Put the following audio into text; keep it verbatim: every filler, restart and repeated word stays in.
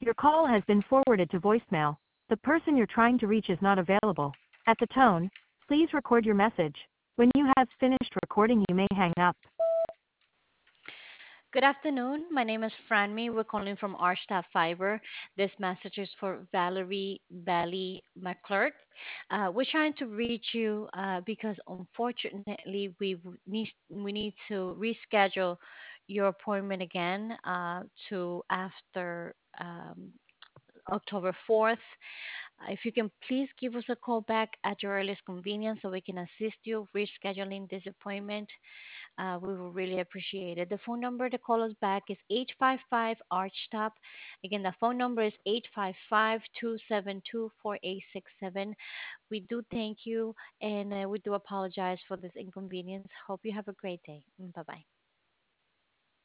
Your call has been forwarded to voicemail. The person you're trying to reach is not available. At the tone, please record your message. When you have finished recording, you may hang up. Good afternoon. My name is Franmy. We're calling from Arstaff Fiber. This message is for Valerie Bally McClurk. Uh, we're trying to reach you uh, because unfortunately we w- need we need to reschedule your appointment again uh, to after um, October fourth. Uh, If you can please give us a call back at your earliest convenience so we can assist you rescheduling this appointment. Uh, we will really appreciate it. The phone number to call us back is eight five five ARCHTOP. Again, the phone number is eight five five, two seven two, four eight six seven. We do thank you and uh, we do apologize for this inconvenience. Hope you have a great day. Bye bye.